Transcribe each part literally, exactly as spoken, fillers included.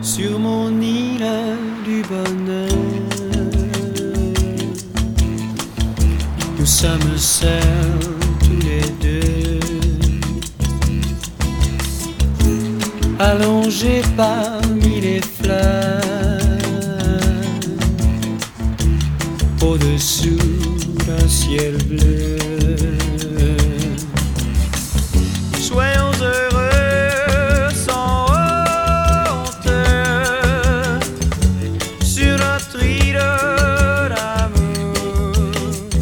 sur mon île du bonheur. Nous sommes seuls tous les deux, allongés parmi les fleurs, au-dessous d'un ciel bleu. Soyons heureux sans honte sur notre île d'amour.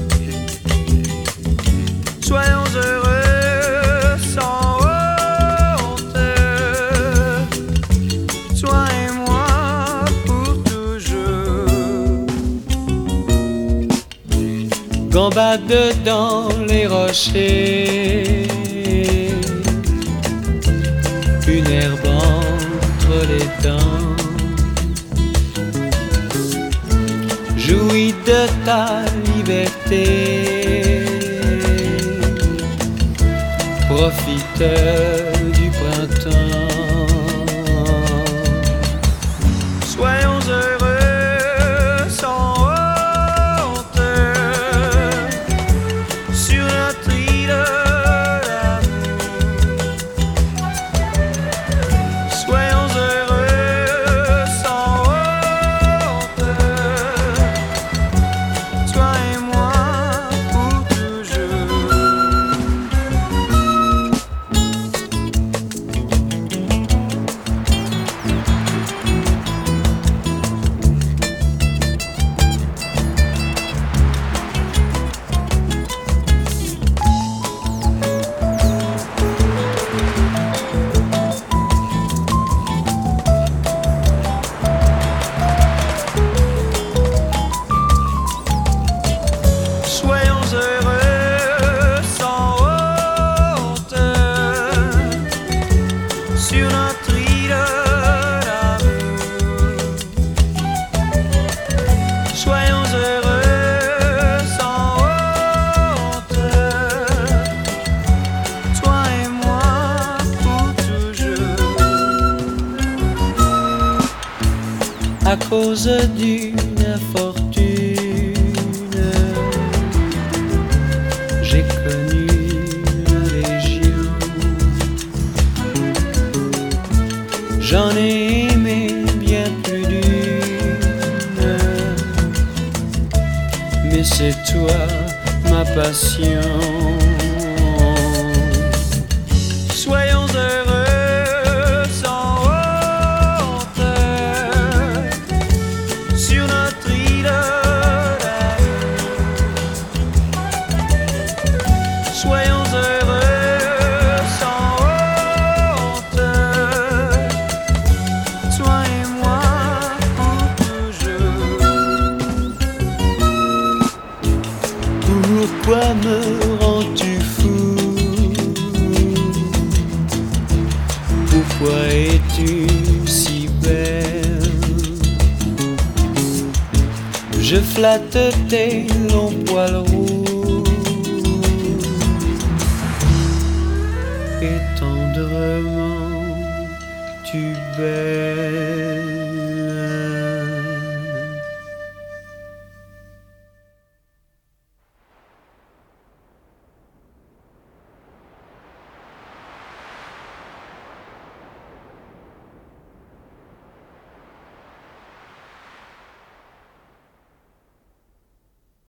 Soyons heureux sans honte, toi et moi pour toujours. Gambade dans les rochers, une herbe entre les dents, jouis de ta liberté, profite du printemps. Soyons heureux sans honte sur notre île d'amour. Soyons heureux sans honte, toi et moi pour toujours. Soyons heureux sans honte sur notre île d'amour. Soyons heureux sans honte, toi et moi pour toujours. À cause d'une infortune, j'ai connu la légion. J'en ai aimé bien plus d'une, mais c'est toi ma passion. Soyons heureux sans honte sur notre île d'amour. Soyons heureux sans honte, toi et moi pour toujours. Pourquoi me rends-tu fou? Pourquoi es-tu si belle? Je flatte tes longs poils roux et tendrement tu baises.